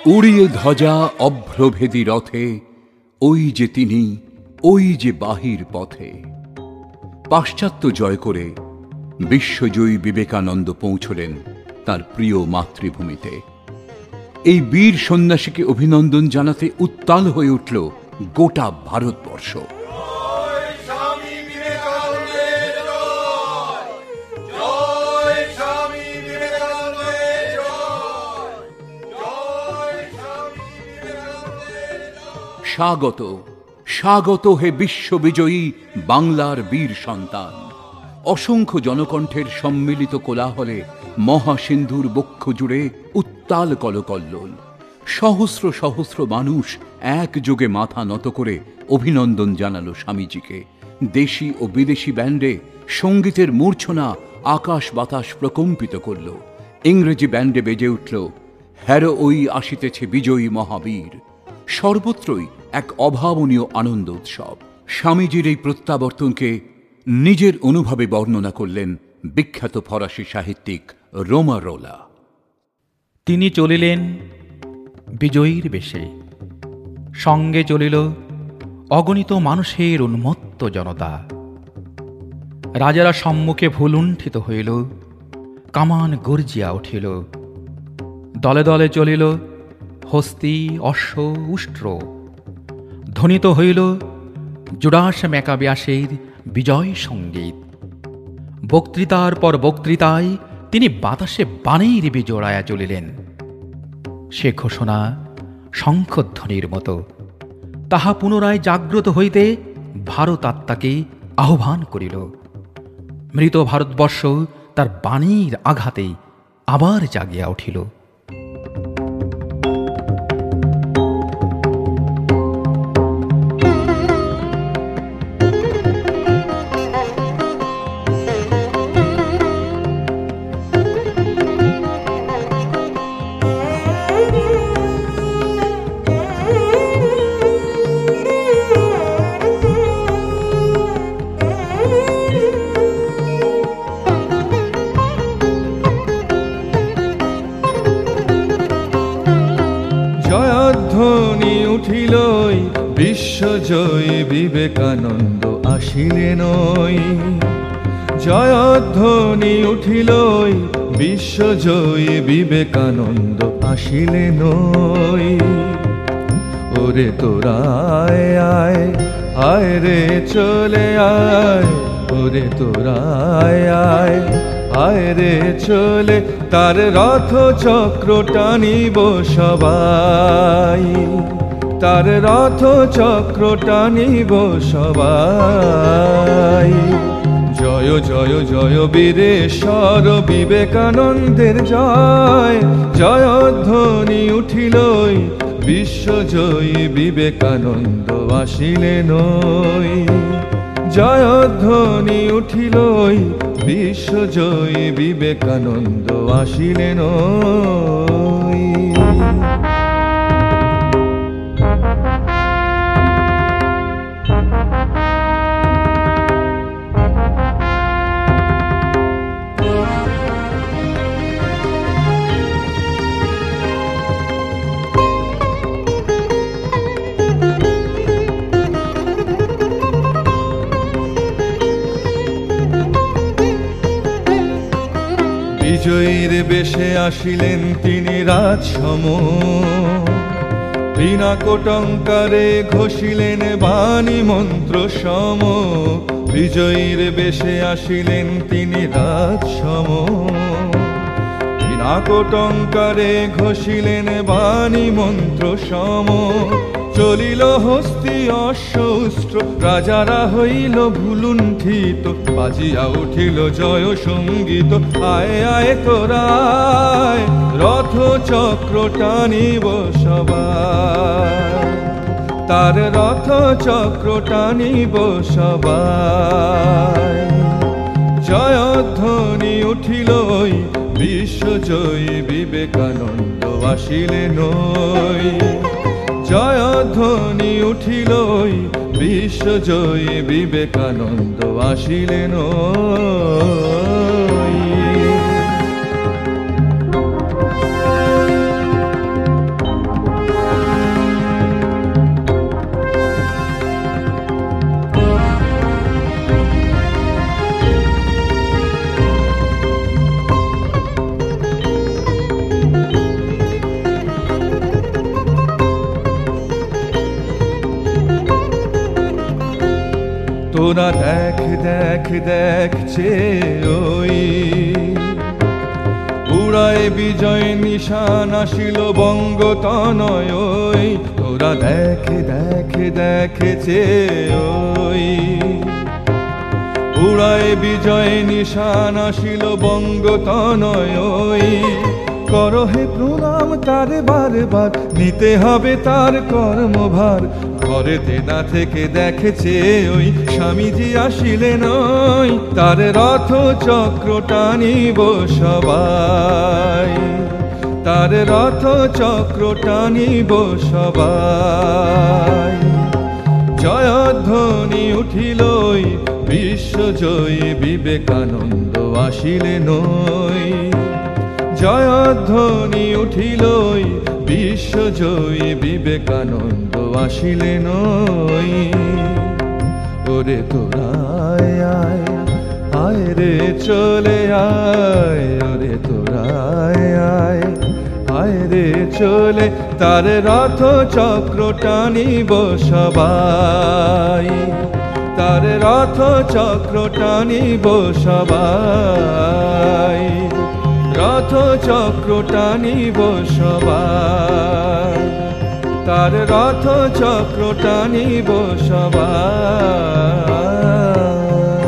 উড়িয়ে ধ্বজা অভ্রভেদী রথে, ওই যে তিনি, ওই যে বাহির পথে। পাশ্চাত্য জয় করে বিশ্বজয়ী বিবেকানন্দ পৌঁছলেন তার প্রিয় মাতৃভূমিতে। এই বীর সন্ন্যাসীকে অভিনন্দন জানাতে উত্তাল হয়ে উঠল গোটা ভারতবর্ষ। স্বাগত, স্বাগত হে বিশ্ববিজয়ী বাংলার বীর সন্তান। অসংখ্য জনকণ্ঠের সম্মিলিত কোলাহলে মহাসিন্ধুর বক্ষ জুড়ে উত্তাল কলকল্লোল। সহস্র সহস্র মানুষ একযোগে মাথা নত করে অভিনন্দন জানালো স্বামীজিকে। দেশি ও বিদেশি ব্যান্ডে সঙ্গীতের মূর্ছনা আকাশ বাতাস প্রকম্পিত করল। ইংরেজি ব্যান্ডে বেজে উঠল হ্যারো ওই আসিতেছে বিজয়ী মহাবীর। সর্বত্রই এক অভাবনীয় আনন্দ উৎসব। স্বামীজির এই প্রত্যাবর্তনকে নিজের অনুভবে বর্ণনা করলেন বিখ্যাত ফরাসি সাহিত্যিক রোমারোলা। তিনি চলিলেন বিজয়ীর বেশে, সঙ্গে চলিল অগণিত মানুষের উন্মত্ত জনতা। রাজারা সম্মুখে ভুলুণ্ঠিত হইল, কামান গর্জিয়া উঠিল। দলে দলে চলিল হস্তি, অশ্ব, উষ্ট্র। ধ্বনিত হইল জুডাস ম্যাকাবিয়াসের বিজয় সঙ্গীত। বক্তৃতার পর বক্তৃতায় তিনি বাতাসে বাণের বিজোড়ায়া চলিলেন। সে ঘোষণা শঙ্খধ্বনির মতো। তাহা পুনরায় জাগ্রত হইতে ভারত আত্মাকে আহ্বান করিল। মৃত ভারতবর্ষ তার বাণীর আঘাতে আবার জাগিয়া উঠিল। জয়ধ্বনি উঠিল, বিশ্বজয়ী বিবেকানন্দ আসিলেন। জয়ধ্বনি উঠিল, বিশ্বজয়ী বিবেকানন্দ আসিলেন। ওরে তোরা আয় আয়, আয় রে চলে আয়। ওরে তোরা আয় আয়, আয় রে চলে তার রথ চক্র টানিব সবাই। তার রথ চক্র টানিব সবাই। জয় জয় জয় বীরেশ্বর বিবেকানন্দের জয়। জয়ধ্বনি উঠিল, বিশ্বজয়ী বিবেকানন্দ আসিলেন। জয়ধ্বনি উঠিল, বিশ্বজয়ী বিবেকানন্দ আসিলেন। বিজয়ীর বেশে আসিলেন তিনি রাজসম। বিনা কোটঙ্কারে ঘোষিলেন বাণী মন্ত্র সম। বিজয়ীর বেশে আসিলেন তিনি রাজসম। বিনা কোটঙ্কারে ঘোষিলেন বাণী মন্ত্র সম। চলিল হস্তি, অশ্ব, উষ্ট্র। রাজারা হইল ভুলুণ্ঠিত, বাজিয়া উঠিল জয় সঙ্গীত। আয় আয় তোরা আয়, রথ চক্র টানিব সবাই। তার রথ চক্র টানিব সবাই। জয়ধ্বনি উঠিল, বিশ্বজয়ী বিবেকানন্দ আসিলেন। জয়ধ্বনি উঠিল, বিশ্বজয়ী বিবেকানন্দ আসিলেন। তোরা দেখ দেখ দেখছে ওই উড়ায় বিজয় নিশান আসিল বঙ্গতনয় ওই তোরা দেখ দেখ দেখছে ওই উড়ায় বিজয় নিশান আসিল বঙ্গতনয় ওই করহে প্রণাম তার বারবার নিতে হবে তার কর্মভার ঘরেতে না থেকে দেখেছে ওই স্বামীজি আসিলেন ওই তার রথ চক্র টানিব সবাই তার রথ চক্র টানিব সবাই জয়ধ্বনি উঠিল বিশ্বজয়ী বিবেকানন্দ আসিলেন ওই জয়ধ্বনি উঠিল বিশ্বজয়ী বিবেকানন্দ আসিলেন ওই ওরে তোরা আয় আয় রে চলে আয় ওরে তোরা আয় আয় রে চলে তার রথ চক্র টানিব সবাই তার রথ চক্র টানিব সবাই রথ চক্র টানিব সবাই তার রথ চক্র টানিব সবাই